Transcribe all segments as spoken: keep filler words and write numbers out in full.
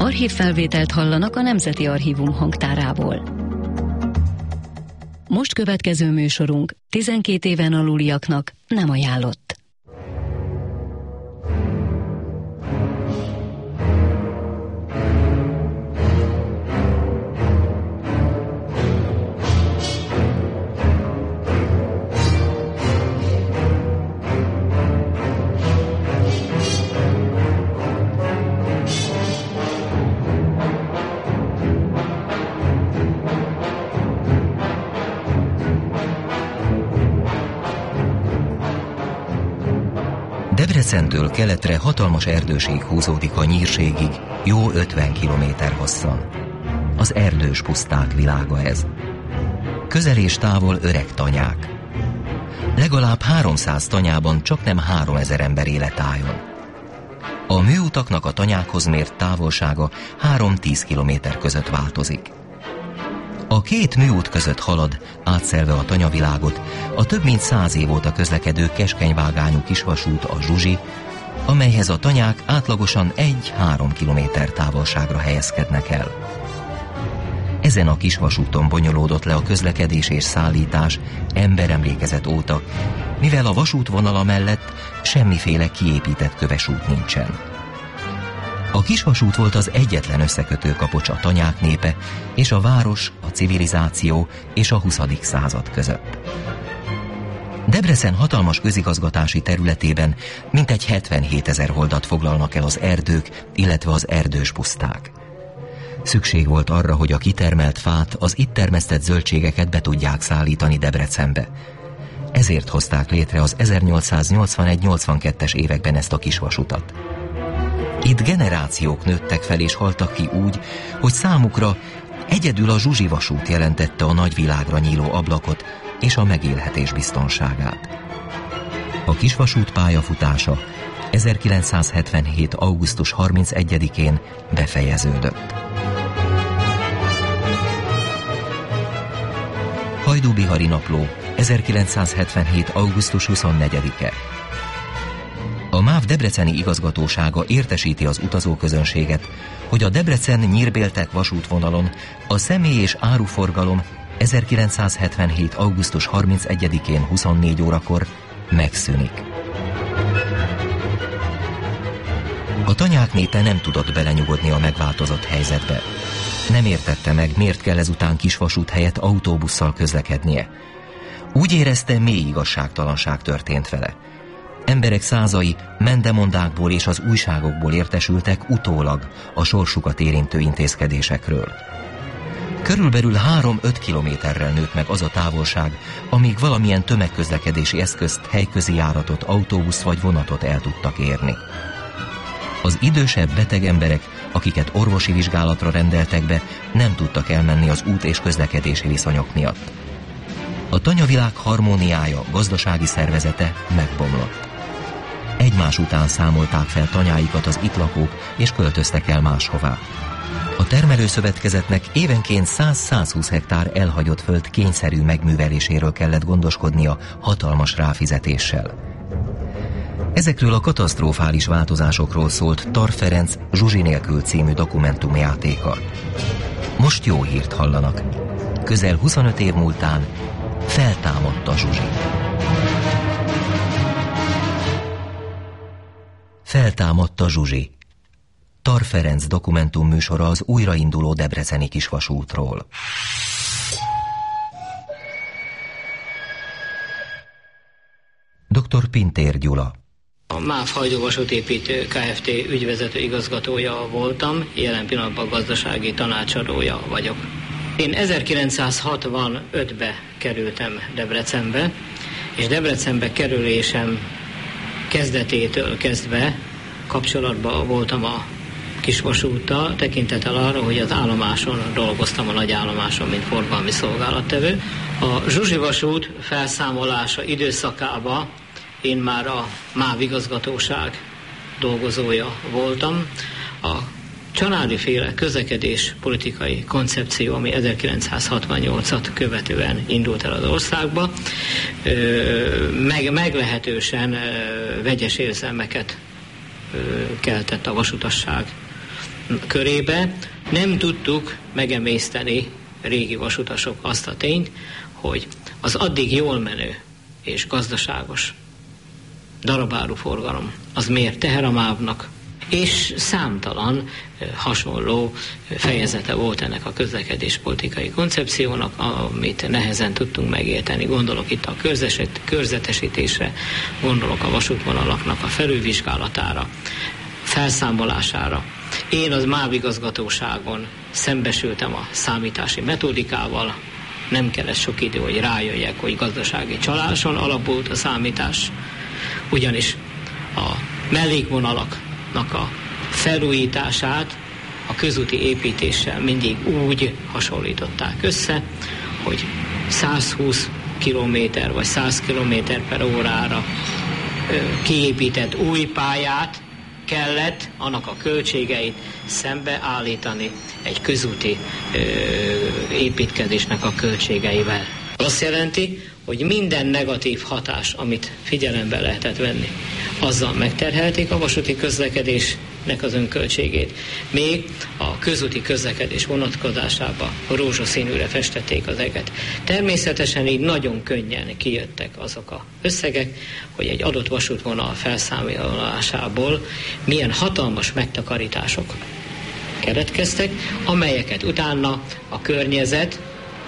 Archívfelvételt hallanak a Nemzeti Archívum hangtárából. Most következő műsorunk tizenkét éven aluliaknak nem ajánlott. Debrecentől keletre hatalmas erdőség húzódik a Nyírségig, jó ötven kilométer hosszan. Az erdős puszták világa ez. Közel és távol öreg tanyák. Legalább háromszáz tanyában csaknem háromezer ember élet álljon. A műutaknak a tanyákhoz mért távolsága három-tíz kilométer között változik. A két műút között halad, átszelve a tanyavilágot, a több mint száz év óta közlekedő keskenyvágányú kisvasút, a Zsuzsi, amelyhez a tanyák átlagosan egy-három kilométer távolságra helyezkednek el. Ezen a kisvasúton bonyolódott le a közlekedés és szállítás emberemlékezet óta, mivel a vasútvonala mellett semmiféle kiépített kövesút nincsen. A kisvasút volt az egyetlen összekötő kapocs a tanyák népe és a város, a civilizáció és a huszadik század között. Debrecen hatalmas közigazgatási területében mintegy hetvenhétezer holdat foglalnak el az erdők, illetve az erdős puszták. Szükség volt arra, hogy a kitermelt fát, az itt termesztett zöldségeket be tudják szállítani Debrecenbe. Ezért hozták létre az ezernyolcszáznyolcvanegy-nyolcvankettes években ezt a kisvasutat. Itt generációk nőttek fel és haltak ki úgy, hogy számukra egyedül a Zsuzsi vasút jelentette a nagyvilágra nyíló ablakot és a megélhetés biztonságát. A kisvasút pályafutása ezerkilencszázhetvenhét. augusztus harmincegyedikén befejeződött. Hajdú-Bihari Napló, ezerkilencszázhetvenhét. augusztus huszonnegyedike. A MÁV debreceni igazgatósága értesíti az utazóközönséget, hogy a Debrecen-Nyírbéltek vasútvonalon a személy- és áruforgalom ezerkilencszázhetvenhét. augusztus harmincegyedikén huszonnégy órakor megszűnik. A tanyák népe nem tudott belenyugodni a megváltozott helyzetbe. Nem értette meg, miért kell ezután kisvasút helyett autóbusszal közlekednie. Úgy érezte, mély igazságtalanság történt vele. Emberek százai mendemondákból és az újságokból értesültek utólag a sorsukat érintő intézkedésekről. Körülbelül három-öt kilométerrel nőtt meg az a távolság, amíg valamilyen tömegközlekedési eszközt, helyközi járatot, autóbusz vagy vonatot el tudtak érni. Az idősebb beteg emberek, akiket orvosi vizsgálatra rendeltek be, nem tudtak elmenni az út- és közlekedési viszonyok miatt. A tanyavilág harmóniája, gazdasági szervezete megbomlott. Egymás után számolták fel tanyáikat az itt lakók, és költöztek el máshová. A termelőszövetkezetnek évenként száz-százhúsz hektár elhagyott föld kényszerű megműveléséről kellett gondoskodnia hatalmas ráfizetéssel. Ezekről a katasztrofális változásokról szólt Tar Ferenc Zsuzsi nélkül című dokumentumjátéka. Most jó hírt hallanak. Közel huszonöt év múltán feltámadt a Zsuzsi. Feltámadt a Zsuzsi. Tar Ferenc dokumentumműsora az újrainduló debreceni kisvasútról. doktor Pintér Gyula. A MÁV Hajdú vasútépítő Kft. Ügyvezető igazgatója voltam, jelen pillanatban gazdasági tanácsadója vagyok. Én ezerkilencszázhatvanötbe kerültem Debrecenbe, és Debrecenbe kerülésem kezdetétől kezdve kapcsolatban voltam a kisvasúttal, tekintettel arra, hogy az állomáson dolgoztam, a nagy állomáson, mint forgalmi szolgálattevő. A Zsuzsi vasút felszámolása időszakában én már a MÁV igazgatóság dolgozója voltam. A családi féle közlekedés politikai koncepció, ami ezerkilencszázhatvannyolcat követően indult el az országba, meg, meglehetősen vegyes érzelmeket keltett a vasutasság körébe nem tudtuk megemészteni régi vasutasok azt a tényt, hogy az addig jól menő és gazdaságos darabáru forgalom az miért teher a mávnak, és számtalan hasonló fejezete volt ennek a közlekedéspolitikai koncepciónak, amit nehezen tudtunk megérteni. Gondolok itt a körzetesítésre, gondolok a vasútvonalaknak a felülvizsgálatára, felszámolására. Én az MÁV igazgatóságon szembesültem a számítási metodikával, nem kellett sok idő, hogy rájöjjek, hogy gazdasági csaláson alapult a számítás, ugyanis a mellékvonalaknak a felújítását a közúti építéssel mindig úgy hasonlították össze, hogy száz húsz kilométer vagy száz kilométer per órára kiépített új pályát kellett annak a költségeit szembeállítani egy közúti ö, építkezésnek a költségeivel. Azt jelenti, hogy minden negatív hatás, amit figyelembe lehetett venni, azzal megterhelték a vasúti közlekedésnek az önköltségét. Még a közúti közlekedés vonatkozásában rózsaszínűre festették az eget. Természetesen így nagyon könnyen kijöttek azok az összegek, hogy egy adott vasútvonal felszámolásából milyen hatalmas megtakarítások keletkeztek, amelyeket utána a környezet,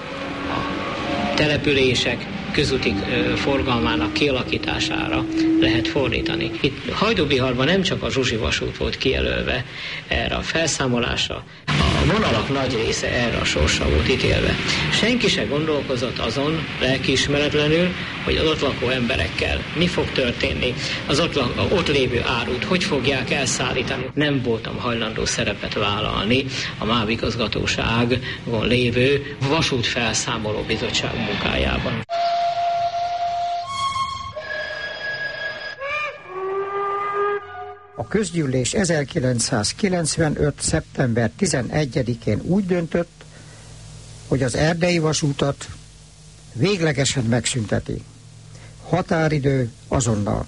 a települések közúti forgalmának kialakítására lehet fordítani. Itt Hajdúbiharban nem csak a Zsuzsi vasút volt kijelölve erre a felszámolásra, a vonalak nagy része erre a sorsra volt ítélve. Senki se gondolkozott azon lelkiismeretlenül, hogy az ott lakó emberekkel mi fog történni, az ott, ott lévő árut hogy fogják elszállítani. Nem voltam hajlandó szerepet vállalni a MÁV igazgatóságon lévő vasútfelszámoló bizottság munkájában. A közgyűlés ezerkilencszázkilencvenöt. szeptember tizenegyedikén úgy döntött, hogy az erdélyi vasútat véglegesen megszünteti. Határidő azonnal.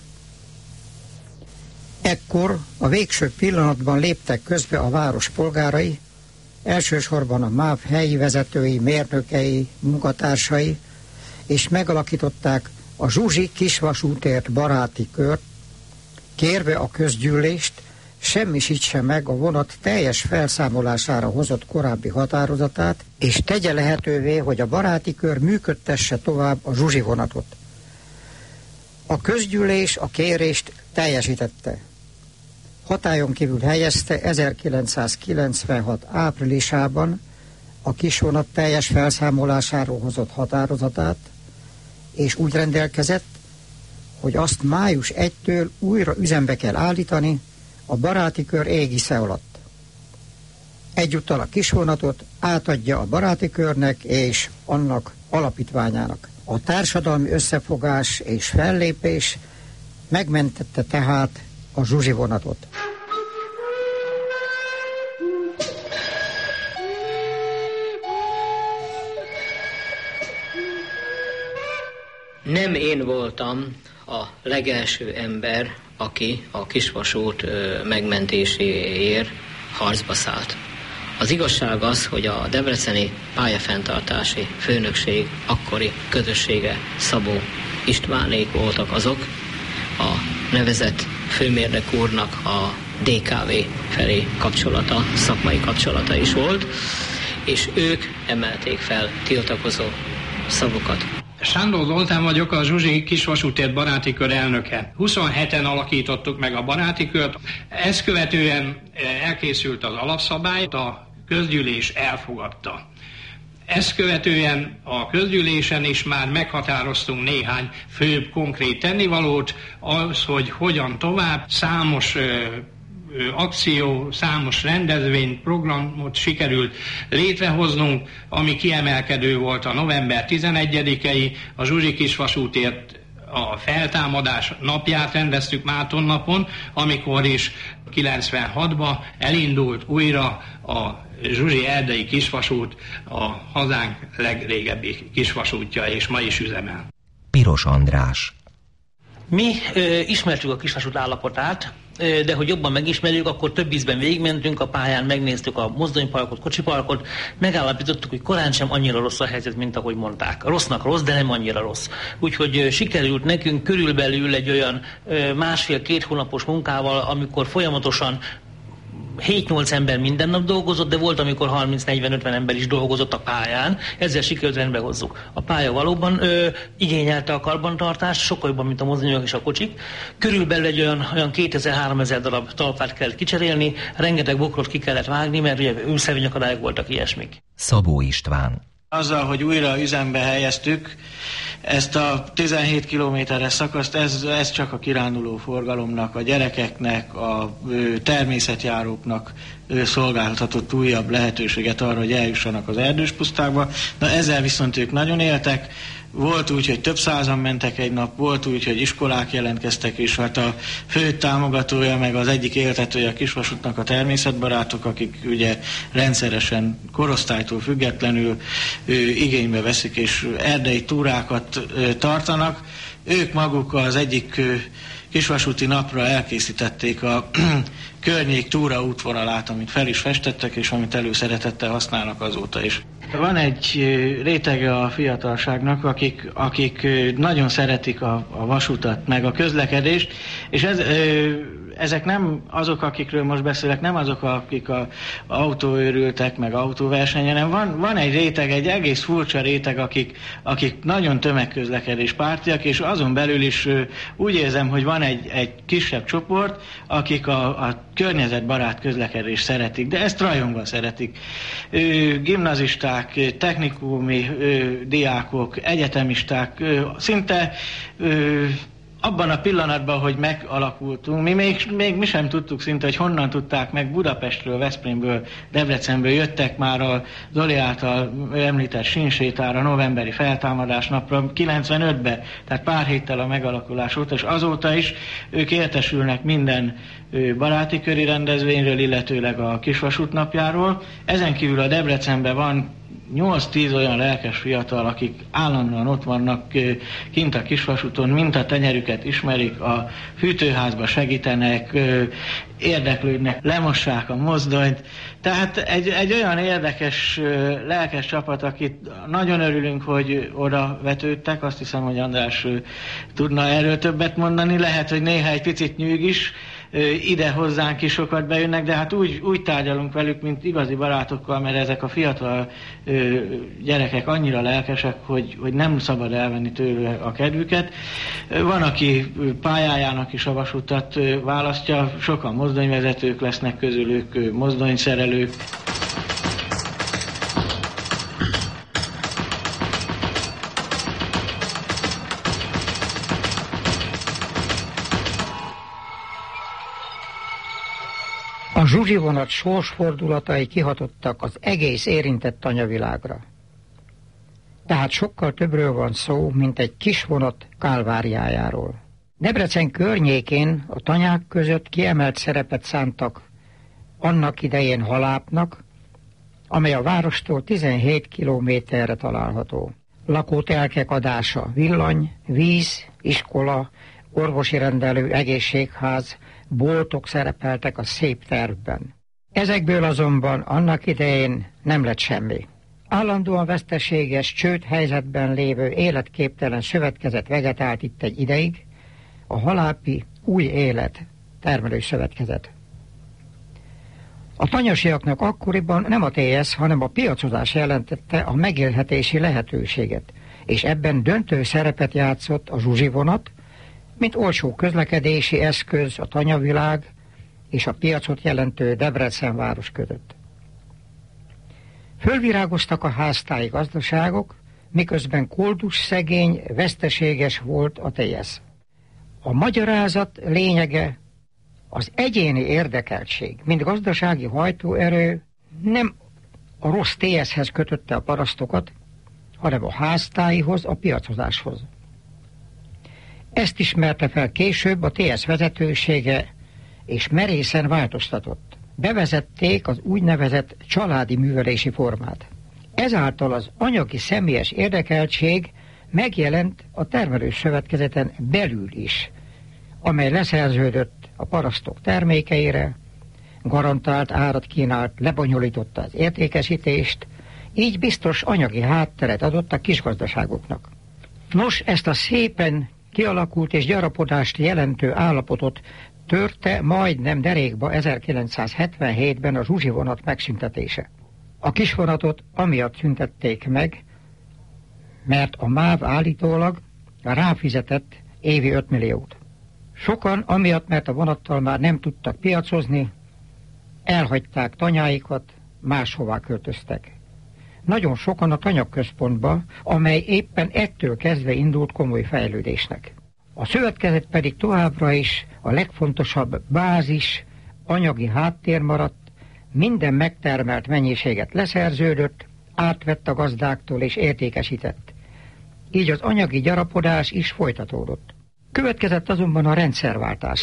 Ekkor a végső pillanatban léptek közbe a város polgárai, elsősorban a MÁV helyi vezetői, mérnökei, munkatársai, és megalakították a Zsuzsi kisvasútért baráti kört, kérve a közgyűlést, semmisítse meg a vonat teljes felszámolására hozott korábbi határozatát, és tegye lehetővé, hogy a baráti kör működtesse tovább a Zsuzsi vonatot. A közgyűlés a kérést teljesítette. Hatályon kívül helyezte ezerkilencszázkilencvenhat. áprilisában a kisvonat teljes felszámolásáról hozott határozatát, és úgy rendelkezett, hogy azt május elsejétől újra üzembe kell állítani a baráti kör égisze alatt. Egyúttal a kisvonatot átadja a baráti körnek és annak alapítványának. A társadalmi összefogás és fellépés megmentette tehát a Zsuzsi vonatot. Nem én voltam a legelső ember, aki a kisvasút megmentéséért harcba szállt. Az igazság az, hogy a debreceni pályafenntartási főnökség akkori közössége Szabó Istvánék voltak azok, a nevezett főmérnök úrnak a dé ká vé felé kapcsolata, szakmai kapcsolata is volt, és ők emelték fel tiltakozó szavukat. Sándor Zoltán vagyok, a Zsuzsi kisvasútért baráti kör elnöke. huszonheten alakítottuk meg a baráti kört. Ezt követően elkészült az alapszabály, a közgyűlés elfogadta. Ezt követően a közgyűlésen is már meghatároztunk néhány főbb konkrét tennivalót, az, hogy hogyan tovább. Számos akció, számos rendezvényt, programot sikerült létrehoznunk, ami kiemelkedő volt a november tizenegyedikei, a Zsuzsi kisvasútért a feltámadás napját rendeztük Márton napon, amikor is kilencvenhatban elindult újra a Zsuzsi erdei kisvasút, a hazánk legrégebbi kisvasútja, és ma is üzemel. Piros András. Mi ö, ismertük a kisvasút állapotát, de hogy jobban megismerjük, akkor több ízben végigmentünk a pályán, megnéztük a mozdonyparkot, kocsiparkot, megállapítottuk, hogy korán sem annyira rossz a helyzet, mint ahogy mondták. Rossznak rossz, de nem annyira rossz. Úgyhogy sikerült nekünk körülbelül egy olyan másfél-két hónapos munkával, amikor folyamatosan hét-nyolc ember minden nap dolgozott, de volt, amikor harminc-negyven-ötven ember is dolgozott a pályán, ezzel sikerült rendbe hozzuk. A pálya valóban ö, igényelte a karbantartást, sokkal jobban, mint a mozdonyok és a kocsik. Körülbelül egy olyan, olyan kétezer-háromezer darab talpát kell kicserélni, rengeteg bokrot ki kellett vágni, mert ugye őszevényakadályok voltak, ilyesmik. Szabó István. Azzal, hogy újra üzembe helyeztük ezt a tizenhét kilométeres szakaszt, ez, ez csak a kiránduló forgalomnak, a gyerekeknek, a ö, természetjáróknak ö, szolgáltatott újabb lehetőséget arra, hogy eljussanak az erdős pusztákba. Na ezzel viszont ők nagyon éltek. Volt úgy, hogy több százan mentek egy nap, volt úgy, hogy iskolák jelentkeztek, és hát a fő támogatója, meg az egyik éltetője a Kisvasútnak a természetbarátok, akik ugye rendszeresen korosztálytól függetlenül ő, igénybe veszik, és erdei túrákat ő, tartanak. Ők maguk az egyik ő, kisvasúti napra elkészítették a környék túra útvonalát, amit fel is festettek, és amit előszeretettel használnak azóta is. Van egy rétege a fiatalságnak, akik, akik nagyon szeretik a, a vasutat, meg a közlekedést, és ez, ezek nem azok, akikről most beszélek, nem azok, akik a autóőrültek, meg autóversenyen, hanem van, van egy réteg, egy egész furcsa réteg, akik, akik nagyon tömegközlekedés pártiak, és azon belül is úgy érzem, hogy van egy, egy kisebb csoport, akik a, a környezetbarát közlekedést szeretik, de ezt rajongva szeretik. Gimnazisták, technikumi diákok, egyetemisták, szinte abban a pillanatban, hogy megalakultunk, mi még, még mi sem tudtuk szinte, hogy honnan tudták meg Budapestről, Veszprémből, Debrecenből jöttek már a Zoli által említett sínsétára, novemberi feltámadás napra, kilencvenötben, tehát pár héttel a megalakulás óta, és azóta is ők értesülnek minden baráti köri rendezvényről, illetőleg a Kisvasút napjáról. Ezen kívül a Debrecenben van nyolc-tíz olyan lelkes fiatal, akik állandóan ott vannak kint a Kisvasúton, mint a tenyerüket ismerik, a fűtőházba segítenek, érdeklődnek, lemossák a mozdonyt. Tehát egy, egy olyan érdekes, lelkes csapat, akit nagyon örülünk, hogy oda vetődtek. Azt hiszem, hogy András tudna erről többet mondani. Lehet, hogy néha egy picit nyűg is, ide hozzánk is sokat bejönnek, de hát úgy, úgy tárgyalunk velük, mint igazi barátokkal, mert ezek a fiatal ö, gyerekek annyira lelkesek, hogy, hogy nem szabad elvenni tőle a kedvüket. Van, aki pályájának is a vasutat választja, sokan mozdonyvezetők lesznek közülük, mozdonyszerelők. A Zsuzsi vonat sorsfordulatai kihatottak az egész érintett tanyavilágra. Tehát sokkal többről van szó, mint egy kis vonat kálváriájáról. Debrecen környékén a tanyák között kiemelt szerepet szántak annak idején Halápnak, amely a várostól tizenhét kilométerre található. Lakótelkek adása, villany, víz, iskola, orvosi rendelő, egészségház, boltok szerepeltek a szép tervben. Ezekből azonban annak idején nem lett semmi. Állandóan veszteséges, csőd helyzetben lévő életképtelen szövetkezet vegetált itt egy ideig, a Halápi Új Élet termelő szövetkezet. A tanyasiaknak akkoriban nem a té es, hanem a piacozás jelentette a megélhetési lehetőséget, és ebben döntő szerepet játszott a Zsuzsi vonat, mint olcsó közlekedési eszköz a tanyavilág és a piacot jelentő Debrecen város között. Fölvirágoztak a háztáji gazdaságok, miközben koldus szegény, veszteséges volt a té es. A magyarázat lényege az egyéni érdekeltség, mint gazdasági hajtóerő nem a rossz té eshez kötötte a parasztokat, hanem a háztáihoz, a piacozáshoz. Ezt ismerte fel később a té es vezetősége, és merészen változtatott. Bevezették az úgynevezett családi művelési formát. Ezáltal az anyagi személyes érdekeltség megjelent a termelős szövetkezeten belül is. amely leszerződött a parasztok termékeire, garantált árat kínált, lebonyolította az értékesítést, így biztos anyagi hátteret adott a kisgazdaságoknak. Nos, ezt a szépen kialakult és gyarapodást jelentő állapotot törte majdnem derékba ezerkilencszázhetvenhétben a Zsuzsi vonat megszüntetése. A kisvonatot amiatt szüntették meg, mert a MÁV állítólag ráfizetett évi öt milliót. Sokan amiatt, mert a vonattal már nem tudtak piacozni, elhagyták tanyáikat, máshová költöztek. Nagyon sokan a tanyaközpontba, amely éppen ettől kezdve indult komoly fejlődésnek. A szövetkezet pedig továbbra is a legfontosabb bázis, anyagi háttér maradt, minden megtermelt mennyiséget leszerződött, átvett a gazdáktól és értékesített. Így az anyagi gyarapodás is folytatódott. Következett azonban a rendszerváltás.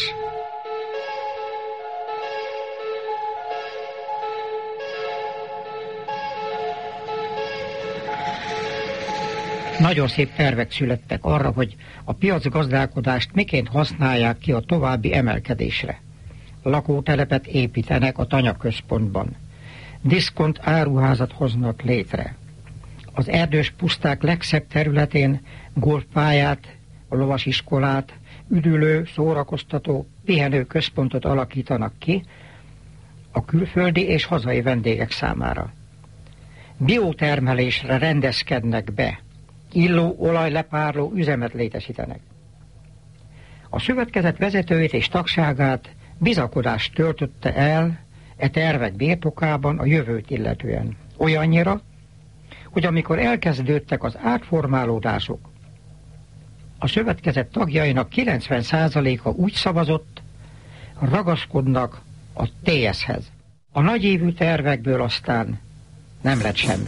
Nagyon szép tervek születtek arra, hogy a piacgazdálkodást miként használják ki a további emelkedésre. Lakótelepet építenek a tanyaközpontban. Diszkont áruházat hoznak létre. Az erdős puszták legszebb területén golfpályát, a lovasiskolát, üdülő, szórakoztató, pihenő központot alakítanak ki a külföldi és hazai vendégek számára. Biotermelésre rendezkednek be, illó olajlepárló üzemet létesítenek. A szövetkezet vezetőjét és tagságát bizakodást töltötte el e tervek birtokában a jövőt illetően. Olyannyira, hogy amikor elkezdődtek az átformálódások, a szövetkezet tagjainak kilencven százaléka úgy szavazott, ragaszkodnak a té es-hez. A nagyívű tervekből aztán nem lett semmi.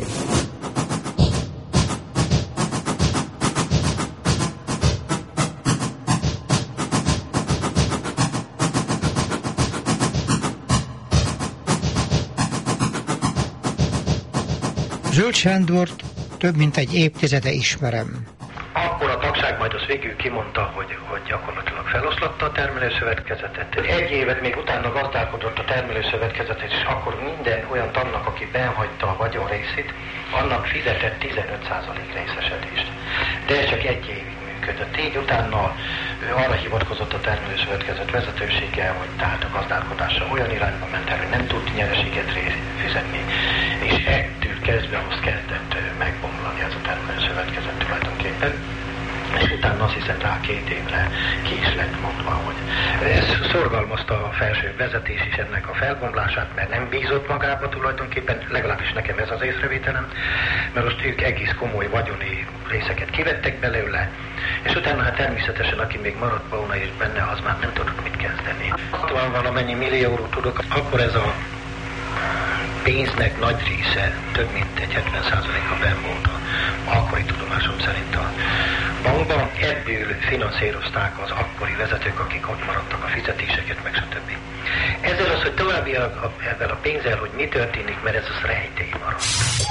Zöld Sándort több mint egy évtizede ismerem. Akkor a tagság majd az végül kimondta, hogy, hogy gyakorlatilag feloszlatta a termelőszövetkezetet. Egy évet még utána gazdálkodott a termelőszövetkezetet, és akkor minden olyan tagnak, aki benhagyta a vagyon részét, annak fizetett tizenöt százalék részesedést. De ez csak egy évig működött. Így utána arra hivatkozott a termelőszövetkezet vezetősége, hogy tehát a gazdálkodása olyan irányba ment el, hogy nem tud nyereséget fizetni, és ettől kezdve azt kezdett megbomlani ez a termelőszövetkezet tulajdonképpen. És utána azt hiszem rá két évre ki is lett mondva, hogy ez szorgalmazta a felső vezetés is ennek a felbomlását, mert nem bízott magába tulajdonképpen, legalábbis nekem ez az észrevételem, mert most ők egész komoly vagyoni részeket kivettek belőle, és utána hát természetesen aki még maradt volna és benne, az már nem tudott mit kezdeni. hatvan valamennyi millióról tudok, akkor ez a pénznek nagy része, több mint egy hetven százaléka benn volt a akkori tudomásom szerint a bankban. Ebből finanszírozták az akkori vezetők, akik ott maradtak a fizetéseket, meg stb. Ezzel az, hogy további a, a, ebben a pénzzel, hogy mi történik, mert ez az rejtély maradt.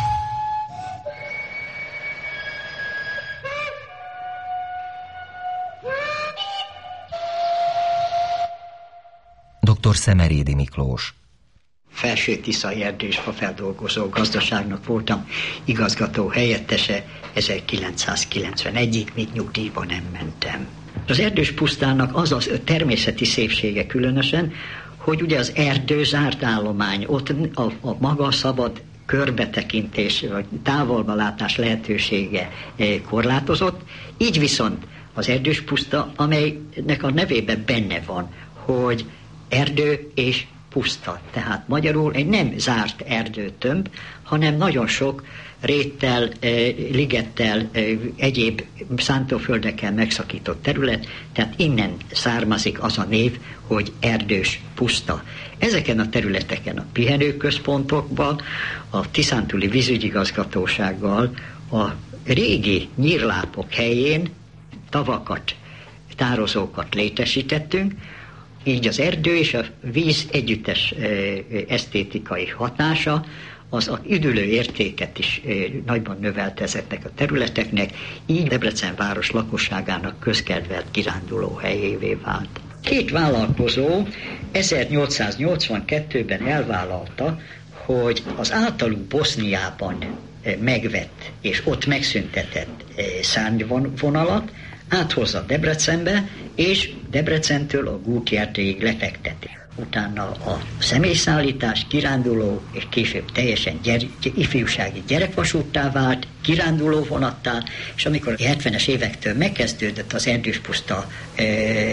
doktor Szemerédi Miklós. Felső-Tiszai erdősfafeldolgozó gazdaságnak voltam igazgató helyettese ezerkilencszázkilencvenegyig, míg nyugdíjba nem mentem. Az erdős pusztának az a természeti szépsége különösen, hogy ugye az erdő zárt állomány, ott a, a maga szabad körbetekintés, vagy távolba látás lehetősége korlátozott, így viszont az erdős puszta, amelynek a nevében benne van, hogy erdő és puszta. Tehát magyarul egy nem zárt erdőtömb, hanem nagyon sok réttel, ligettel, egyéb szántóföldekkel megszakított terület, tehát innen származik az a név, hogy erdős puszta. Ezeken a területeken a pihenőközpontokban, a Tiszántúli vízügyigazgatósággal a régi nyírlápok helyén tavakat, tározókat létesítettünk, így az erdő és a víz együttes esztétikai hatása az a üdülő értéket is nagyban növelte ezeknek a területeknek, így Debrecen város lakosságának közkedvelt kiránduló helyévé vált. Két vállalkozó ezernyolcszáznyolcvankettőben elvállalta, hogy az általuk Boszniában megvett és ott megszüntetett szárnyvonalat áthozza Debrecenbe, és Debrecentől a Gúti erdőig lefekteti. Utána a személyszállítás kiránduló és később teljesen gyere, ifjúsági gyerekvasúttá vált, kiránduló vonattá, és amikor a hetvenes évektől megkezdődött az erdőspuszta e,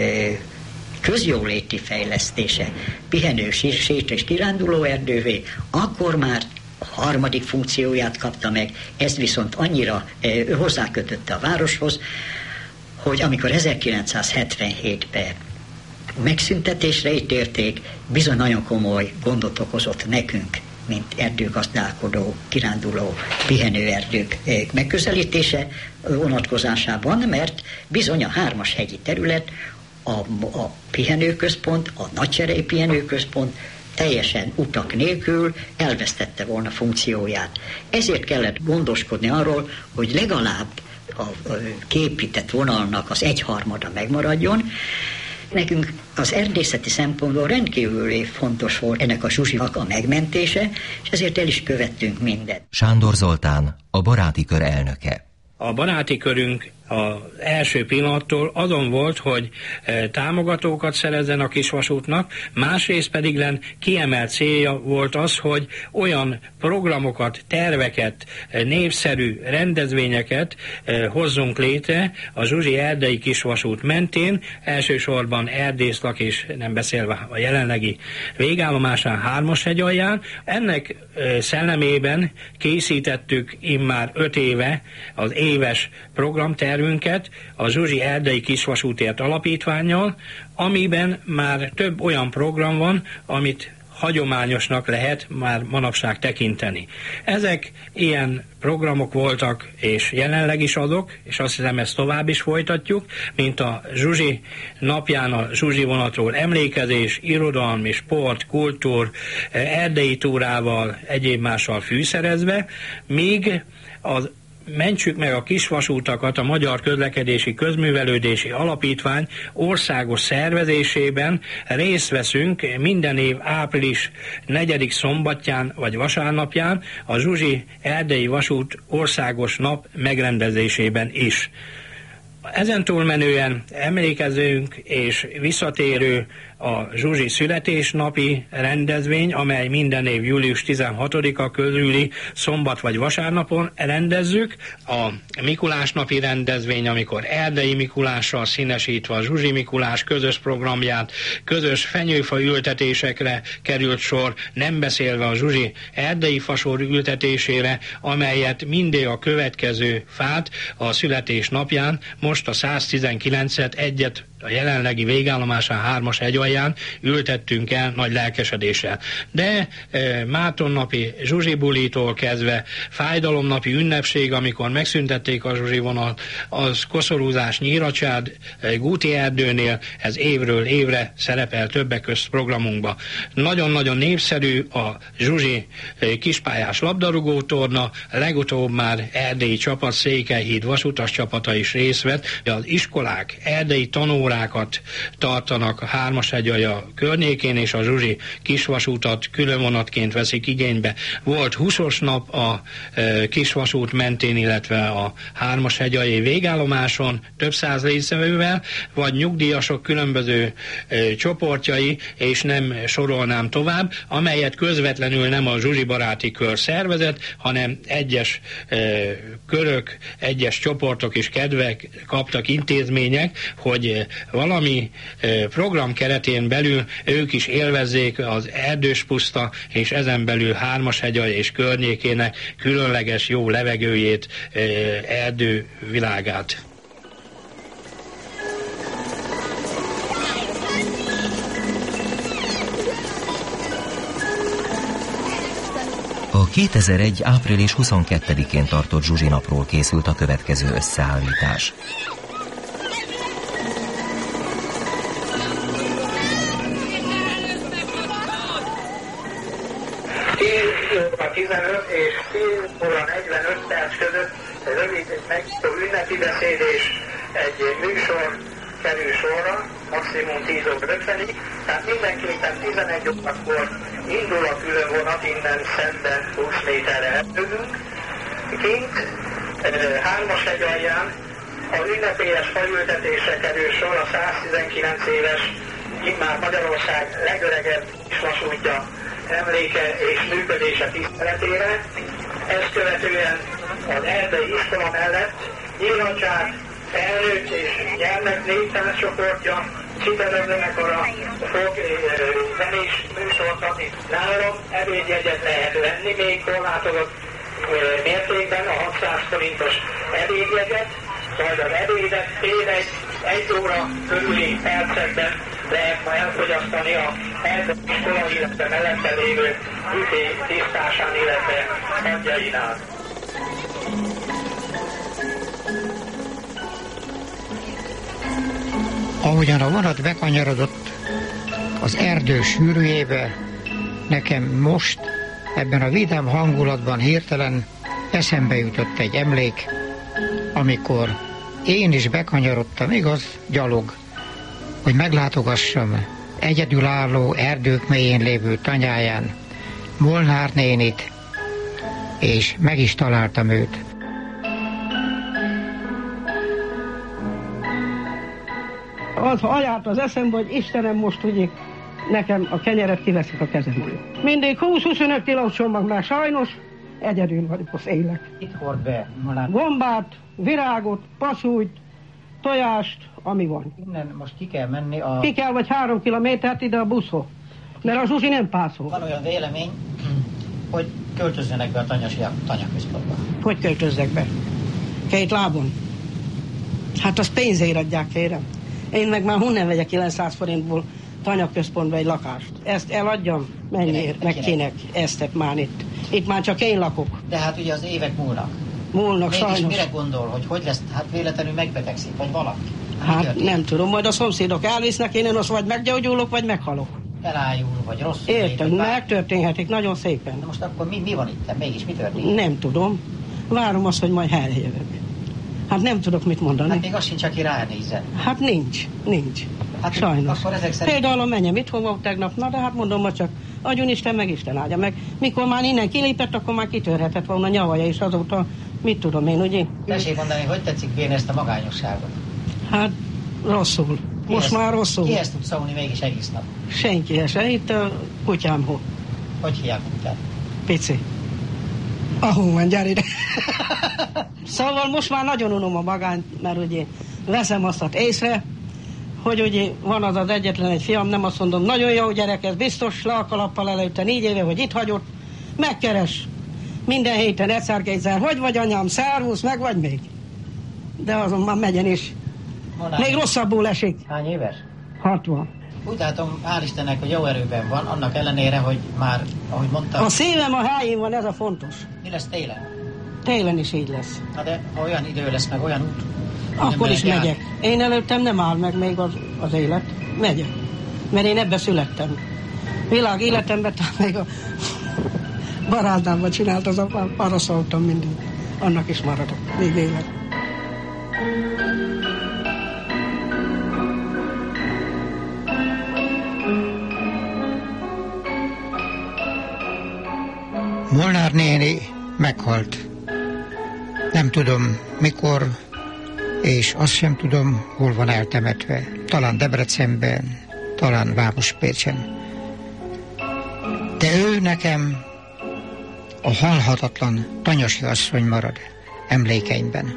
közjóléti fejlesztése, pihenő, sét és kiránduló erdővé, akkor már a harmadik funkcióját kapta meg, ez viszont annyira e, hozzákötötte a városhoz, hogy amikor ezerkilencszázhetvenhétben megszüntetésre ítélték, bizony nagyon komoly gondot okozott nekünk, mint erdőgazdálkodó, kiránduló, pihenőerdők megközelítése vonatkozásában, mert bizony a hármas hegyi terület, a, a pihenőközpont, a Nagycserei pihenőközpont teljesen utak nélkül elvesztette volna funkcióját. Ezért kellett gondoskodni arról, hogy legalább a képített vonalnak az egyharmada megmaradjon. Nekünk az erdészeti szempontból rendkívül fontos volt ennek a Zsuzsinak a megmentése, és ezért el is követtünk mindent. Sándor Zoltán, a baráti kör elnöke. A baráti körünk az első pillanattól azon volt, hogy támogatókat szerezzen a kisvasútnak, másrészt pedig len kiemelt célja volt az, hogy olyan programokat, terveket, népszerű rendezvényeket hozzunk létre a Zsuzsi erdei kisvasút mentén, elsősorban Erdészlak és nem beszélve a jelenlegi végállomásán Hármashegy alján. Ennek szellemében készítettük immár öt éve az éves programtervünket a Zsuzsi erdei kisvasútért alapítvánnyal, amiben már több olyan program van, amit hagyományosnak lehet már manapság tekinteni. Ezek ilyen programok voltak, és jelenleg is azok, és azt hiszem ezt tovább is folytatjuk, mint a Zsuzsi napján a Zsuzsi vonatról emlékezés, irodalmi, sport, kultúr, erdei túrával, egyéb mással fűszerezve, míg az Mentsük meg a kisvasútakat a Magyar Közlekedési Közművelődési Alapítvány országos szervezésében részt veszünk minden év április negyedik szombatján vagy vasárnapján a Zsuzsi erdei vasút országos nap megrendezésében is. Ezen túlmenően emlékezünk és visszatérő a Zsuzsi születésnapi rendezvény, amely minden év július tizenhatodika körüli szombat vagy vasárnapon rendezzük. A Mikulás napi rendezvény, amikor erdei Mikulással színesítve a Zsuzsi Mikulás közös programját, közös fenyőfa ültetésekre került sor, nem beszélve a Zsuzsi erdei fasor ültetésére, amelyet mindig a következő fát a születésnapján, most a száztizenkilencet egyet a jelenlegi végállomásán Hármashegy alján ültettünk el nagy lelkesedéssel. De e, Mátonnapi Zsuzsi bulitól kezdve fájdalomnapi ünnepség, amikor megszüntették a Zsuzsi vonalat, az koszorúzás Nyíracsád e, Gúti erdőnél, ez évről évre szerepel többek közt programunkba. Nagyon-nagyon népszerű a Zsuzsi e, kispályás labdarúgótorna, legutóbb már erdélyi csapat, Székelyhíd vasutas csapata is részt vett. Az iskolák erdei tanóra órákat tartanak a Hármashegy-alja környékén, és a Zsuzsi kisvasútat különvonatként veszik igénybe. Volt húszos nap a e, kisvasút mentén, illetve a Hármashegy-aljai végállomáson több száz résztvevővel, vagy nyugdíjasok különböző e, csoportjai, és nem sorolnám tovább, amelyet közvetlenül nem a Zsuzsi baráti kör szervezett, hanem egyes e, körök, egyes csoportok és kedvek kaptak, intézmények, hogy valami program keretén belül ők is élvezzék az erdőspuszta és ezen belül Hármashegy-alja és környékének különleges jó levegőjét, erdővilágát. A kétezer-egy. április huszonkettedikén tartott Zsuzsi napról készült a következő összeállítás. tizenöt és tíz óra negyvenöt perc között rövid egy ünnepi beszéd és egy műsor kerül sorra. maximum tíz óra ötvenig, tehát mindenképpen tizenegy órakor indul a külön vonat, innen szemben húsz méterre eltőlünk. Kint, hármas hegy alján az ünnepélyes faültetésre kerül sor a száztizenkilenc éves, immár Magyarország legöregebb kisvasútja emléke és működése tiszteletére. Ezt követően az erdei iskola mellett nyilvacsák, felnőtt és gyermek néptánccsoportja, Citadel-zenekara fog zenés műsort adni. Nálam ebédjegyet lehet venni, még korlátozott mértékben a hatszáz forintos ebédjegyet, majd az ebédet fél egy, egy óra körüli percekben lehet ma elfogyasztani a erdei iskola, illetve mellette lévő büfé tisztásán, illetve padjainál. Ahogyan a vonat bekanyarodott az erdő sűrűjébe, nekem most ebben a vidám hangulatban hirtelen eszembe jutott egy emlék, amikor én is bekanyarodtam, igaz, gyalog, hogy meglátogassam egyedülálló erdők mélyén lévő tanyáján Molnár nénit, és meg is találtam őt. Az ajárt az eszembe, hogy Istenem, most ugye nekem a kenyeret kiveszik a kezemből. Mindig húsz-huszonöt kilós csomag, mert sajnos egyedül vagyok, az élek. Itt hord be, Molnár. Gombát, virágot, passzújt, tojást, ami van. Innen most ki kell menni a... Ki kell vagy három kilométert ide a buszhoz, mert a Zsuzsi nem pászol. Van olyan vélemény, hogy költözzenek be a tanyasi tanyaközpontba. Hogy költözzek be? Két lábon? Hát az pénzért adják, kérem. Én meg már honnan vegyek kilencszáz forintból tanyaközpontba egy lakást? Ezt eladjam? Mennyiért? Meg kinek? Ezt már itt. Itt már csak én lakok. De hát ugye az évek múlnak. Múlnak, mégis sajnos. Mire gondol, hogy hogy lesz? Hát véletlenül megbetegszik, vagy valaki? Hát történt? Nem tudom, majd a szomszédok elvisznek, én az vagy meggyógyulok, vagy meghalok. Elájul, vagy rosszul. Értem, megtörténhetik nagyon szépen. De most akkor mi, mi van itt? Mégis mi történik? Nem tudom. Várom azt, hogy majd helyre jövök. Hát nem tudok mit mondani. Hát még az sincs, aki ránézzen. Hát nincs, nincs. Hát sajnos. Akkor ezek szerint... Például a menyem itthon volt tegnap, na de hát mondom, hogy csak adjon Isten, meg Isten áldja meg. Mikor már innen kilépett, akkor már kitörhetett volna nyavaja, és azóta mit tudom én, ugye? Tessék mondani, hogy tetszik béni ezt a magányosságot? Hát rosszul. Ki Most ezt, már rosszul. Ki ezt tud szólni mégis egész nap? Senki se. Itt a kutyámhoz. Hogy hívják kutyát? Pici. Ahol van, gyere ide. Szóval most már nagyon unom a magányt, mert ugye veszem azt észre, hogy ugye van az az egyetlen egy fiam, nem azt mondom, nagyon jó gyerek, ez biztos, le a kalappal előtte négy éve, hogy itt hagyott, megkeres minden héten egyszer-kétszer, hogy vagy anyám, szervusz, meg vagy még. De azon már megyen is. Monán. Még rosszabbul esik. Hány éves? hatvan. Úgy látom, hál' Istennek, hogy jó erőben van, annak ellenére, hogy már, ahogy mondtam... A szívem a helyén van, ez a fontos. Mi lesz télen? Télen is így lesz. Na de ha olyan idő lesz, meg olyan út... Akkor is megyek. Jár. Én előttem nem áll meg még az, az élet. Megyek. Mert én ebbe születtem. Világ életemben talán még a barátnálban csinált, az arra szóltam mindig. Annak is maradok. Még élet. Molnár néni meghalt. Nem tudom mikor, és azt sem tudom, hol van eltemetve. Talán Debrecenben, talán Vámospécsen. De ő nekem a halhatatlan Tanyasi asszony marad emlékeimben.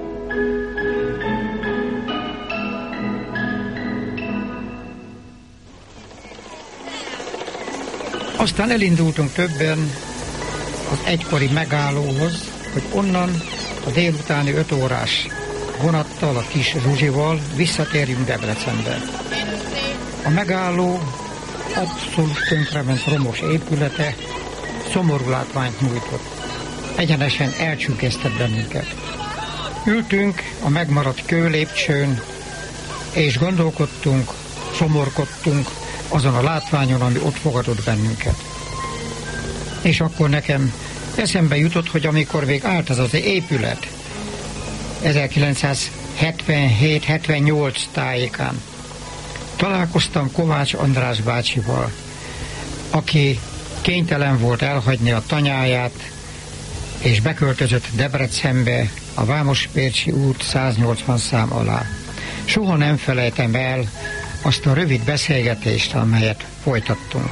Aztán elindultunk többen az egykori megállóhoz, hogy onnan a délutáni öt órás vonattal, a kis Zsuzsival visszatérjünk Debrecenbe. A megálló abszolút tönkrement romos épülete szomorú látványt nyújtott. Egyenesen elcsüggesztett bennünket. Ültünk a megmaradt kőlépcsőn, és gondolkodtunk, szomorkodtunk azon a látványon, ami ott fogadott bennünket. És akkor nekem eszembe jutott, hogy amikor még állt az az épület, ezerkilencszázhetvenhét hetvennyolc tájékán, Találkoztam Kovács András bácsival, aki kénytelen volt elhagyni a tanyáját, és beköltözött Debrecenbe a Vámospércsi út száznyolcvan szám alá. Soha nem felejtem el azt a rövid beszélgetést, amelyet folytattunk.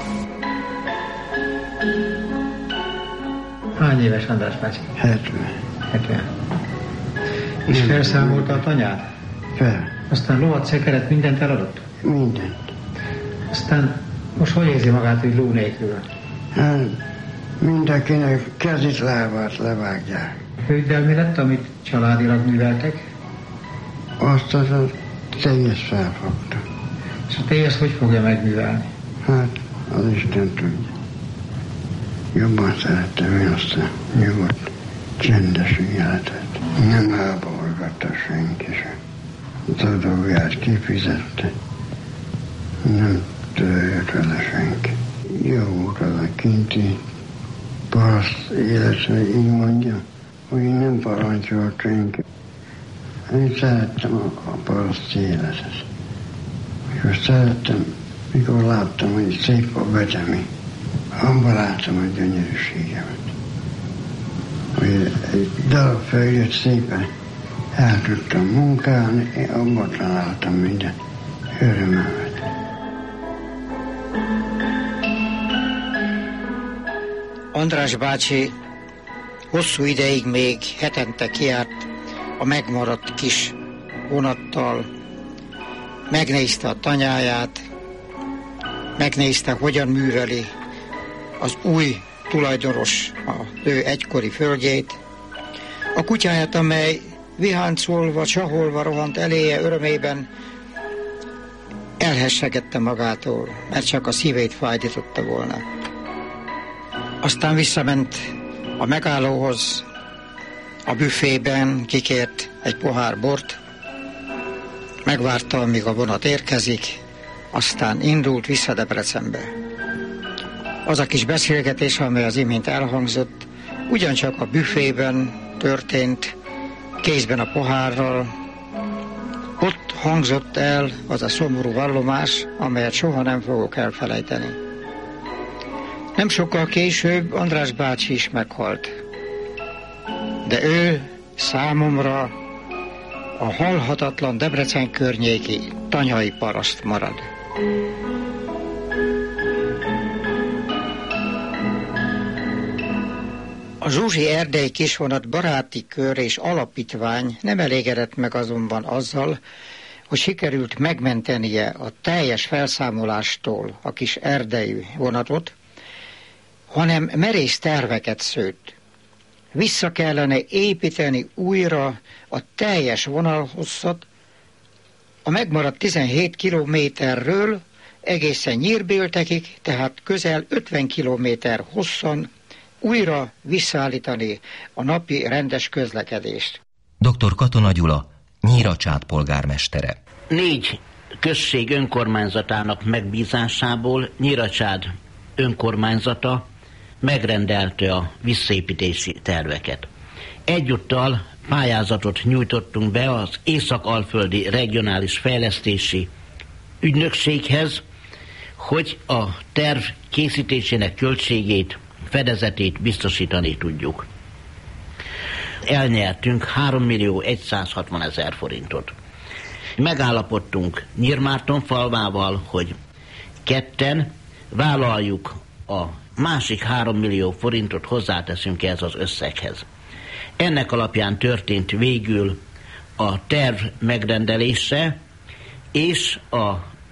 Hány éves András bácsi? hetven. hetven. És felszámolta a tanyát? Fel. Aztán lovat, szekeret, mindent eladott? Mindent. Aztán most hogy érzi magát, hogy ló nélkül? Hát mindenkinek kezit, lábát levágják. Hőddel mi lett, amit családilag műveltek? Azt az a teljes felfogta. És a téhez hogy fogja megművelni? Hát az Isten tudja. Jobban szerettem én azt a nyugodt, csendes életet. Nem háborgatta senki sem. Az adóját kifizette. Nem törjött vele senki. Jó volt az a kinti paraszt életre, így mondja, hogy nem parancsolt senki. Én szerettem a, a paraszt életet. Mikor szerettem, mikor láttam, hogy szép a betemi, abban láttam a gyönyörűségemet. Hogy egy darab följött szépen, el tudtam munkálni, én abban találtam minden örömömet. András bácsi hosszú ideig még hetente kiárt a megmaradt kis vonattal, megnézte a tanyáját, megnézte, hogyan műveli az új tulajdonos a ő egykori földjét, a kutyáját, amely viháncolva, csaholva rohant eléje örömében, elhessegette magától, mert csak a szívét fájdította volna. Aztán visszament a megállóhoz, a büfében kikért egy pohár bort, megvárta, amíg a vonat érkezik, aztán indult vissza Debrecenbe. Az a kis beszélgetés, amely az imént elhangzott, ugyancsak a büfében történt, kézben a pohárral. Ott hangzott el az a szomorú vallomás, amelyet soha nem fogok elfelejteni. Nem sokkal később András bácsi is meghalt. De ő számomra a halhatatlan Debrecen környéki tanyai paraszt marad. A Zsuzsi Erdei Kisvonat Baráti Kör és Alapítvány nem elégedett meg azonban azzal, hogy sikerült megmentenie a teljes felszámolástól a kis erdei vonatot, hanem merész terveket szőtt. Vissza kellene építeni újra a teljes vonalhosszat, a megmaradt tizenhét kilométerről egészen Nyírbéltekig, tehát közel ötven kilométer hosszan újra visszaállítani a napi rendes közlekedést. doktor Katona Gyula, Nyíracsád polgármestere. Négy község önkormányzatának megbízásából Nyíracsád önkormányzata megrendelte a visszaépítési terveket. Egyúttal pályázatot nyújtottunk be az Észak-Alföldi Regionális Fejlesztési Ügynökséghez, hogy a terv készítésének költségét, fedezetét biztosítani tudjuk. Elnyertünk három millió százhatvan ezer forintot. Megállapodtunk Nyírmártonfalvával, hogy ketten vállaljuk a másik három millió forintot, hozzáteszünk ehhez az összeghez. Ennek alapján történt végül a terv megrendelése, és a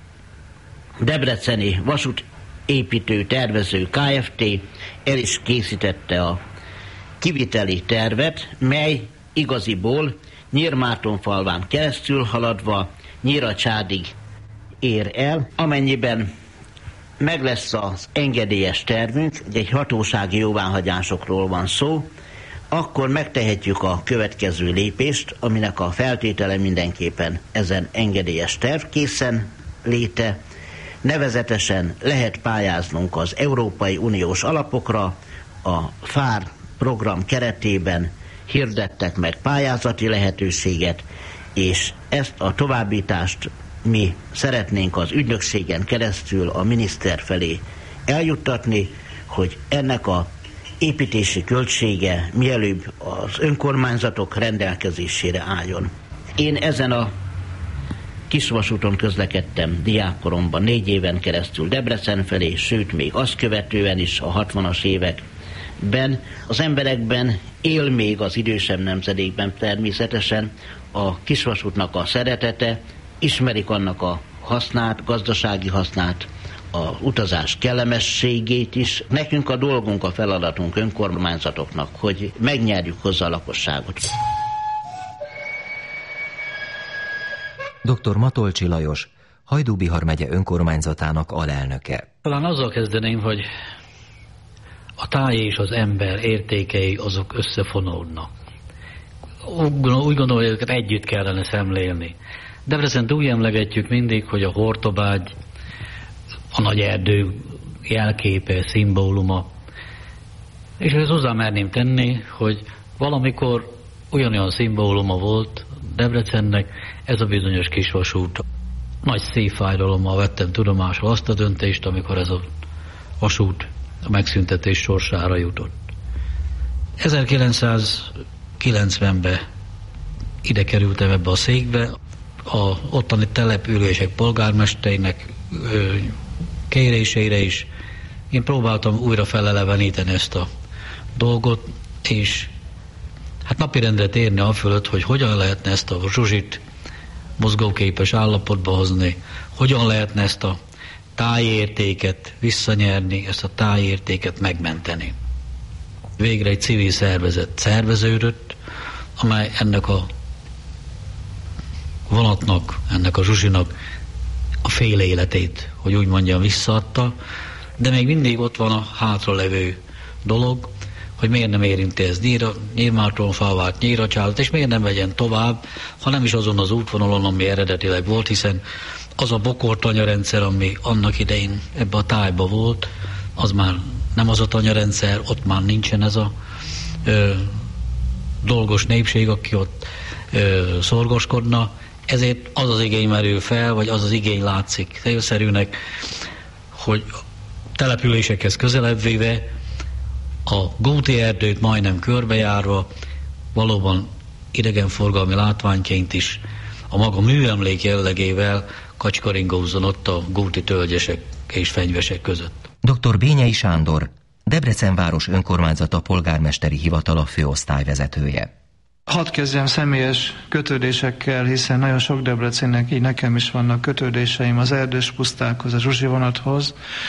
debreceni vasútépítő tervező Kft. El is készítette a kiviteli tervet, mely igaziból Nyírmártonfalván keresztül haladva Nyíracsádig ér el, amennyiben meg lesz az engedélyes tervünk, egy hatósági jóváhagyásokról van szó, akkor megtehetjük a következő lépést, aminek a feltétele mindenképpen ezen engedélyes terv készen léte. Nevezetesen lehet pályáznunk az Európai Uniós alapokra, a FÁR program keretében hirdettek meg pályázati lehetőséget, és ezt a továbbítást mi szeretnénk az ügynökségen keresztül a miniszter felé eljuttatni, hogy ennek a építési költsége mielőbb az önkormányzatok rendelkezésére álljon. Én ezen a kisvasúton közlekedtem diákkoromban négy éven keresztül Debrecen felé, sőt még azt követően is a hatvanas években. Az emberekben él még az idősebb nemzedékben természetesen a kisvasútnak a szeretete, ismerik annak a hasznát, gazdasági hasznát, az utazás kellemességét is. Nekünk a dolgunk, a feladatunk önkormányzatoknak, hogy megnyerjük hozzá a lakosságot. doktor Matolcsi Lajos, Hajdú-Bihar megye önkormányzatának alelnöke. Talán azzal kezdeném, hogy a táj és az ember értékei azok összefonódnak. Úgy gondolom, hogy őket együtt kellene szemlélni. Debrecent úgy emlegetjük mindig, hogy a Hortobágy a nagy erdő jelképe, szimbóluma. És ezt hozzá merném tenni, hogy valamikor ugyanolyan szimbóluma volt Debrecennek ez a bizonyos kisvasút. Nagy szívfájdalommal vettem tudomásul azt a döntést, amikor ez a vasút a megszüntetés sorsára jutott. ezerkilencszázkilencvenben ide kerültem ebbe a székbe, a ottani települések polgármesterének kérésére is. Én próbáltam újra feleleveníteni ezt a dolgot, és hát napirendre térni a fölött, hogy hogyan lehetne ezt a Zsuzsit mozgóképes állapotba hozni, hogyan lehetne ezt a tájértéket visszanyerni, ezt a tájértéket megmenteni. Végre egy civil szervezet szerveződött, amely ennek a vonatnak, ennek a Zsuzsinak a fél életét, hogy úgy mondjam, visszaadta, de még mindig ott van a hátralevő dolog, hogy miért nem érinti ez Nyírmártonfalvát, Nyíracsálat, és miért nem vegyen tovább, ha nem is azon az útvonalon, ami eredetileg volt, hiszen az a bokortanyarendszer, ami annak idején ebbe a tájba volt, az már nem az a tanyarendszer, ott már nincsen ez a ö, dolgos népség, aki ott ö, szorgoskodna, ezért az az igény merül fel, vagy az az igény látszik célszerűnek, hogy településekhez közelebb véve a Góti erdőt majdnem körbejárva valóban idegenforgalmi látványként is a maga műemlék jellegével kacskaringózzon ott a góti tölgyesek és fenyvesek között. doktor Bényei Sándor, Debrecen város önkormányzata polgármesteri hivatala főosztályvezetője. Hadd kezdjem személyes kötődésekkel, hiszen nagyon sok Debrecennek, így nekem is vannak kötődéseim az erdős pusztákhoz, a Zsuzsi vonathoz.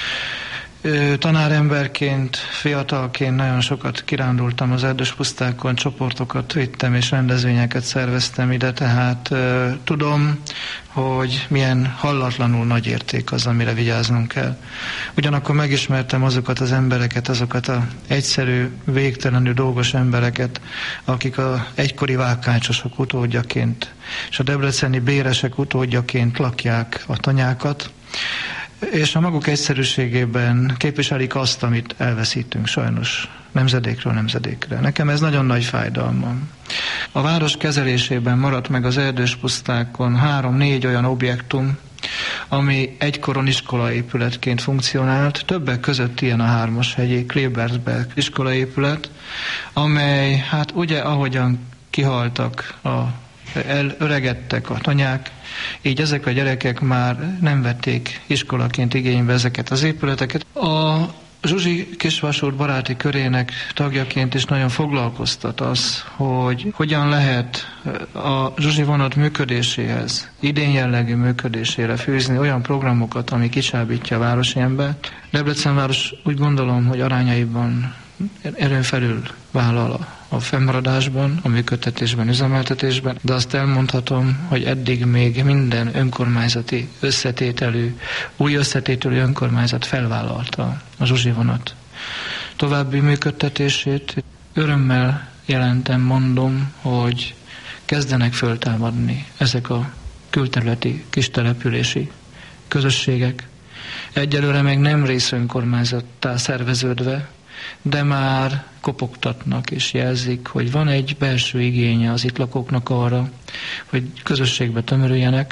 Tanáremberként, fiatalként nagyon sokat kirándultam az erdős pusztákon, csoportokat vittem és rendezvényeket szerveztem ide, tehát uh, tudom, hogy milyen hallatlanul nagy érték az, amire vigyáznunk kell. Ugyanakkor megismertem azokat az embereket, azokat az egyszerű, végtelenül dolgos embereket, akik az egykori vákácsosok utódjaként és a debreceni béresek utódjaként lakják a tanyákat, és a maguk egyszerűségében képviselik azt, amit elveszítünk sajnos nemzedékről nemzedékre. Nekem ez nagyon nagy fájdalmam. A város kezelésében maradt meg az erdős pusztákon három-négy olyan objektum, ami egykoron iskolaépületként funkcionált, többek között ilyen a Hármashegyi Klebersberg iskolaépület, amely, hát ugye ahogyan kihaltak, a, elöregedtek a tanyák, így ezek a gyerekek már nem vették iskolaként igénybe ezeket az épületeket. A Zsuzsi kisvasút baráti körének tagjaként is nagyon foglalkoztat az, hogy hogyan lehet a Zsuzsi vonat működéséhez, idén jellegű működésére fűzni olyan programokat, ami kicsábítja a városi embert. Debrecen város úgy gondolom, hogy arányaiban erőn felül vállal a a fennmaradásban, a működtetésben, üzemeltetésben, de azt elmondhatom, hogy eddig még minden önkormányzati összetételű, új összetételű önkormányzat felvállalta a Zsuzsi vonat további működtetését. Örömmel jelentem, mondom, hogy kezdenek föltámadni ezek a külterületi kistelepülési közösségek. Egyelőre még nem részönkormányzattá szerveződve, de már kopogtatnak és jelzik, hogy van egy belső igénye az itt lakóknak arra, hogy közösségbe tömörüljenek.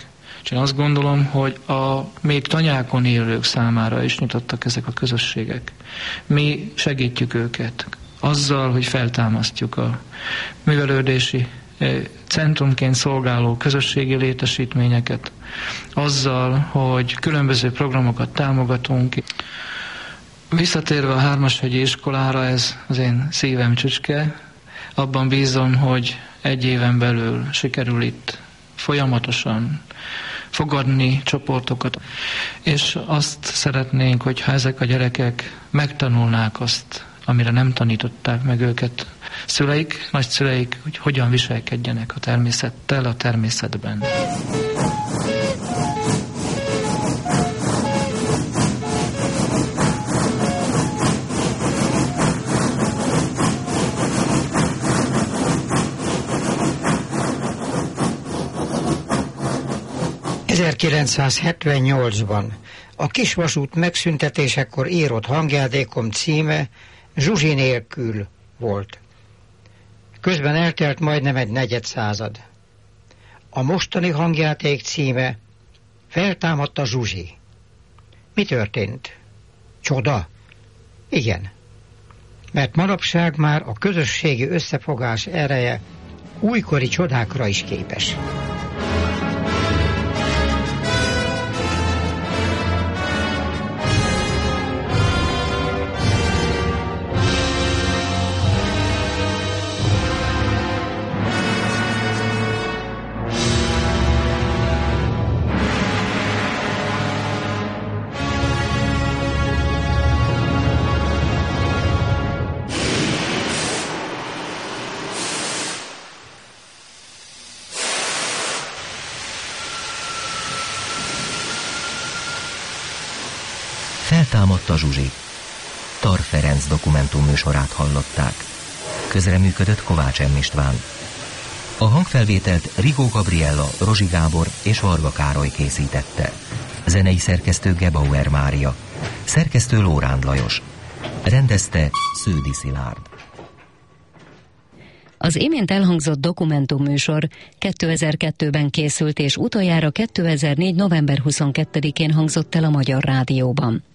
És én azt gondolom, hogy a még tanyákon élők számára is nyitottak ezek a közösségek. Mi segítjük őket azzal, hogy feltámasztjuk a művelődési centrumként szolgáló közösségi létesítményeket, azzal, hogy különböző programokat támogatunk. Visszatérve a Hármashegyi iskolára, ez az én szívem csücske. Abban bízom, hogy egy éven belül sikerül itt folyamatosan fogadni csoportokat, és azt szeretnénk, hogyha ezek a gyerekek megtanulnák azt, amire nem tanították meg őket szüleik, nagyszüleik, hogy hogyan viselkedjenek a természettel, a természetben. ezerkilencszázhetvennyolcban a kisvasút megszüntetésekor írott hangjátékom címe Zsuzsi nélkül volt. Közben eltelt majdnem egy negyedszázad. A mostani hangjáték címe Feltámadt a Zsuzsi. Mi történt? Csoda? Igen. Mert manapság már a közösségi összefogás ereje újkori csodákra is képes. Feltámadt a Zsuzsi. Tar Ferenc dokumentumműsorát hallották. Közreműködött Kovács M. István. A hangfelvételt Rigó Gabriella, Rozsi Gábor és Varga Károly készítette. Zenei szerkesztő Gebauer Mária. Szerkesztő Lóránd Lajos. Rendezte Sződi Szilárd. Az imént elhangzott dokumentumműsor kétezer-kettőben készült, és utoljára kétezer-négy. november huszonkettedikén hangzott el a Magyar Rádióban.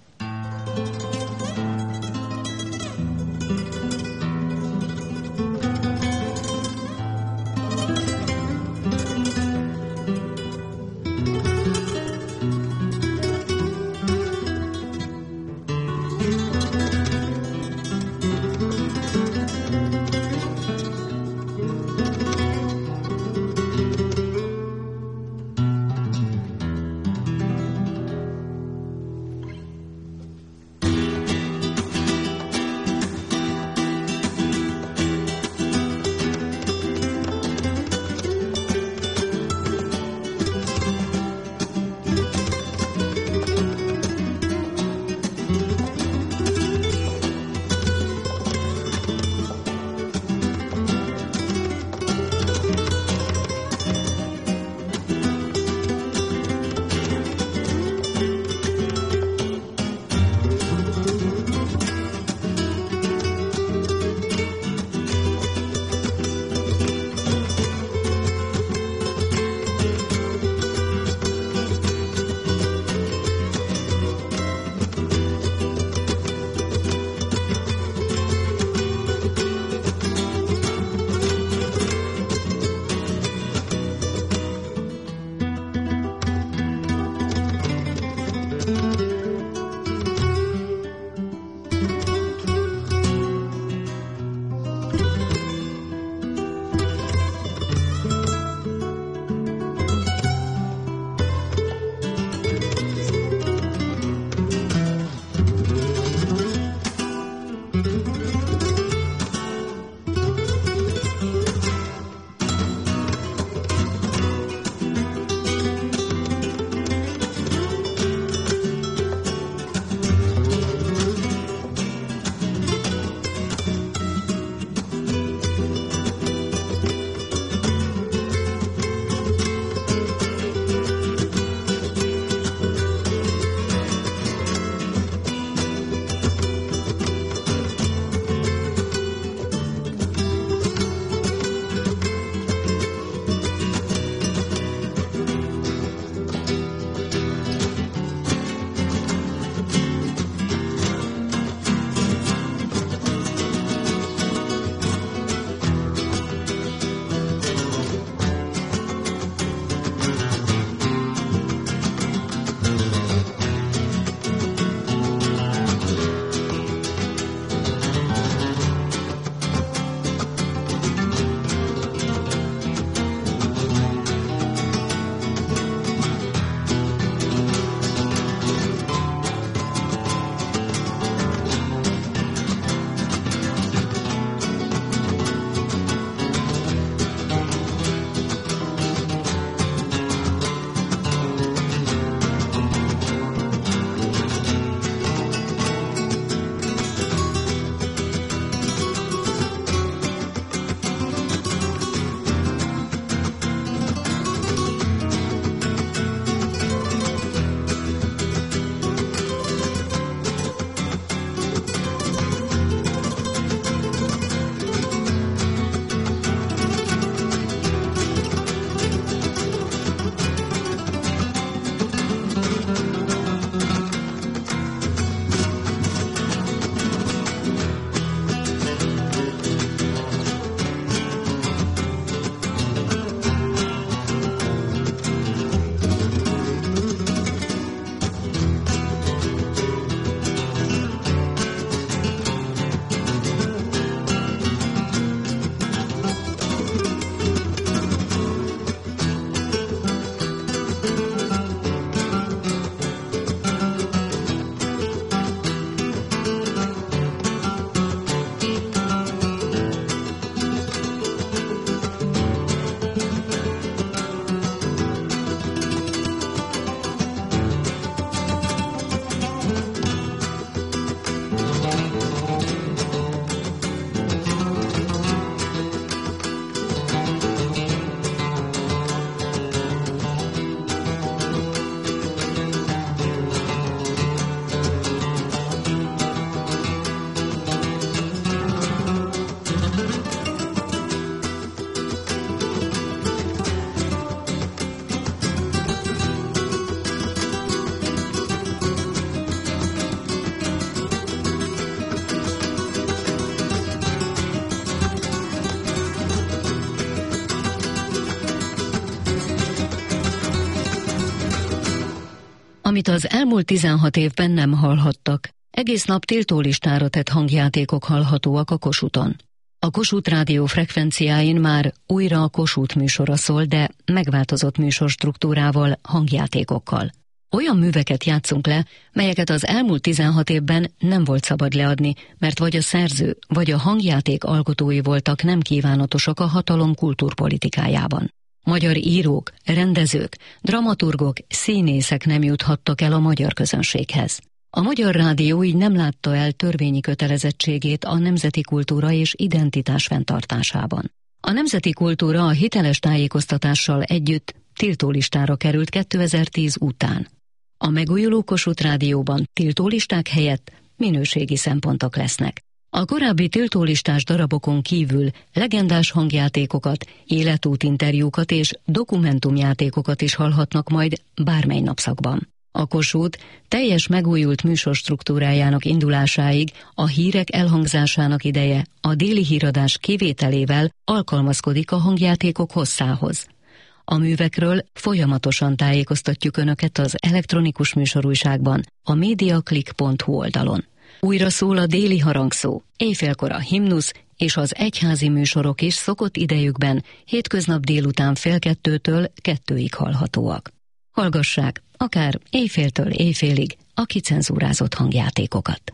amit az elmúlt tizenhat évben nem hallhattak. Egész nap tiltólistára tett hangjátékok hallhatóak a Kossuthon. A Kossuth Rádió frekvenciáin már újra a Kossuth műsora szól, de megváltozott műsorstruktúrával, hangjátékokkal. Olyan műveket játszunk le, melyeket az elmúlt tizenhat évben nem volt szabad leadni, mert vagy a szerző, vagy a hangjáték alkotói voltak nem kívánatosak a hatalom kultúrpolitikájában. Magyar írók, rendezők, dramaturgok, színészek nem juthattak el a magyar közönséghez. A Magyar Rádió így nem látta el törvényi kötelezettségét a nemzeti kultúra és identitás fenntartásában. A nemzeti kultúra a hiteles tájékoztatással együtt tiltólistára került kétezer-tíz után. A megújuló Kossuth Rádióban tiltólisták helyett minőségi szempontok lesznek. A korábbi tiltólistás darabokon kívül legendás hangjátékokat, életútinterjúkat és dokumentumjátékokat is hallhatnak majd bármely napszakban. A Kossuth teljes megújult műsorstruktúrájának indulásáig a hírek elhangzásának ideje a déli híradás kivételével alkalmazkodik a hangjátékok hosszához. A művekről folyamatosan tájékoztatjuk Önöket az elektronikus műsorújságban, a mediaclick pont hu oldalon. Újra szól a déli harangszó, éjfélkor a himnusz és az egyházi műsorok is szokott idejükben hétköznap délután fél kettőtől kettőig hallhatóak. Hallgassák akár éjféltől éjfélig a kicenzúrázott hangjátékokat.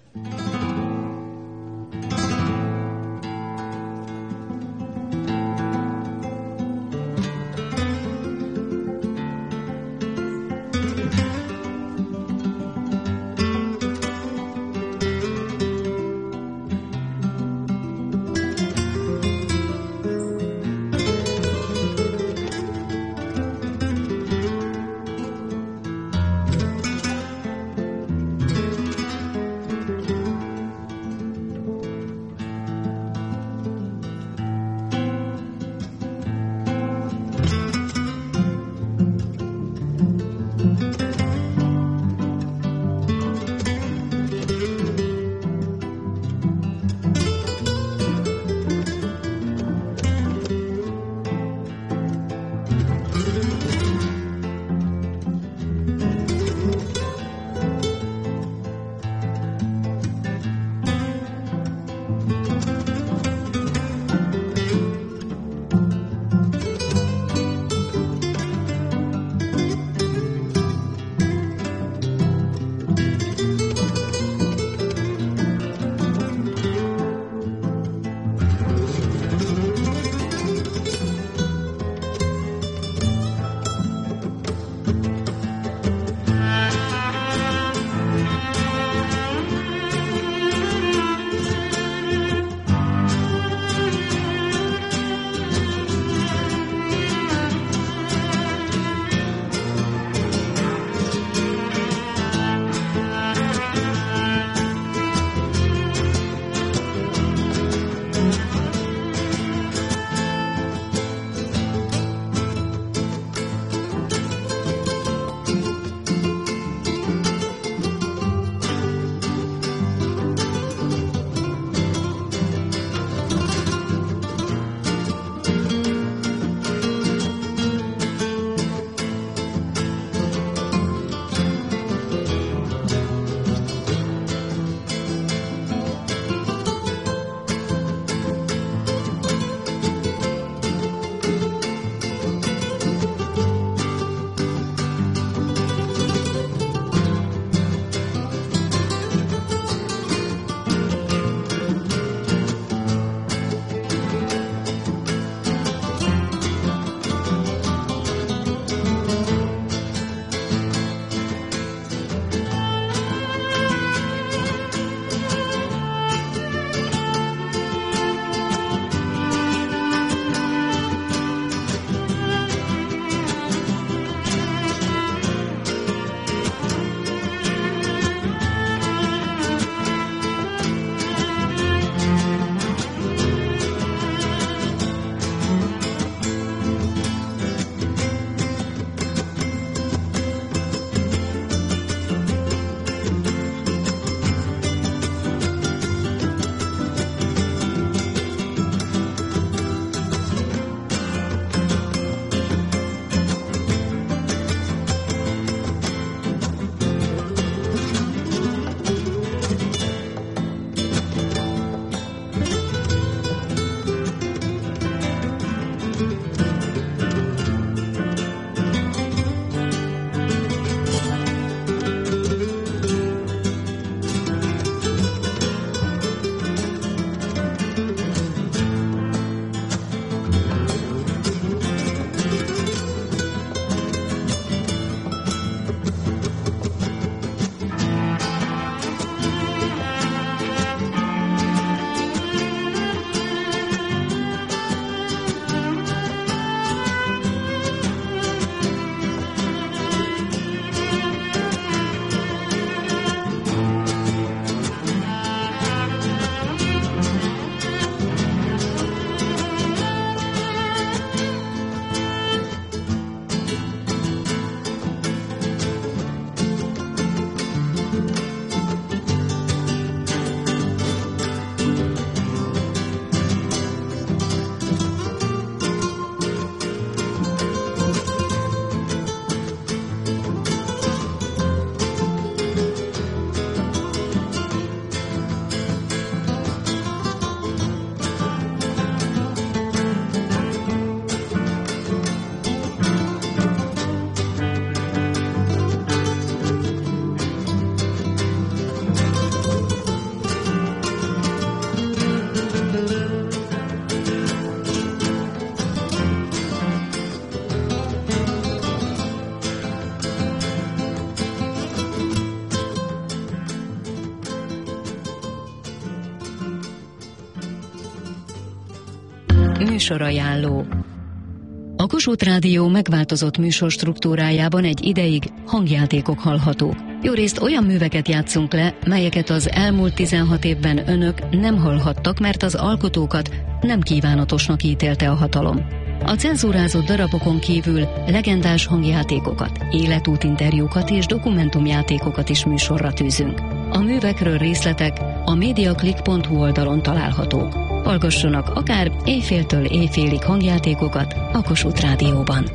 Műsorajánló. A Kossuth Rádió megváltozott műsorstruktúrájában egy ideig hangjátékok hallhatók. Jórészt olyan műveket játszunk le, melyeket az elmúlt tizenhat évben önök nem hallhattak, mert az alkotókat nem kívánatosnak ítélte a hatalom. A cenzúrázott darabokon kívül legendás hangjátékokat, életútinterjúkat és dokumentumjátékokat is műsorra tűzünk. A művekről részletek a mediaclick pont hu oldalon találhatók. Hallgassanak akár éjféltől éjfélig hangjátékokat a Kossuth Rádióban.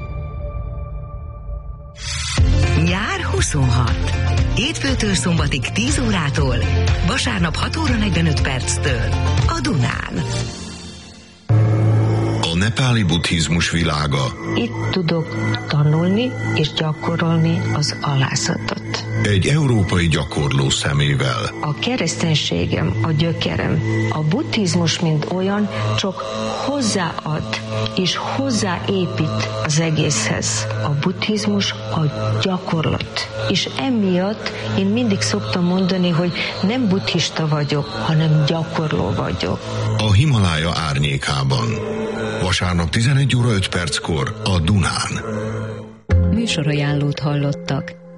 Nyár huszonhat. Hétfőtől szombatig tíz órától, vasárnap hat óra negyvenöt perctől a Dunán. A nepáli buddhizmus világa. Itt tudok tanulni és gyakorolni az alászatot. Egy európai gyakorló szemével. A kereszténységem, a gyökerem. A buddhizmus, mint olyan, csak hozzáad és hozzáépít az egészhez. A buddhizmus a gyakorlat. És emiatt én mindig szoktam mondani, hogy nem buddhista vagyok, hanem gyakorló vagyok. A Himalája árnyékában. Vasárnap tizenegy óra öt perckor a Dunán. Műsorajánlót hallottak.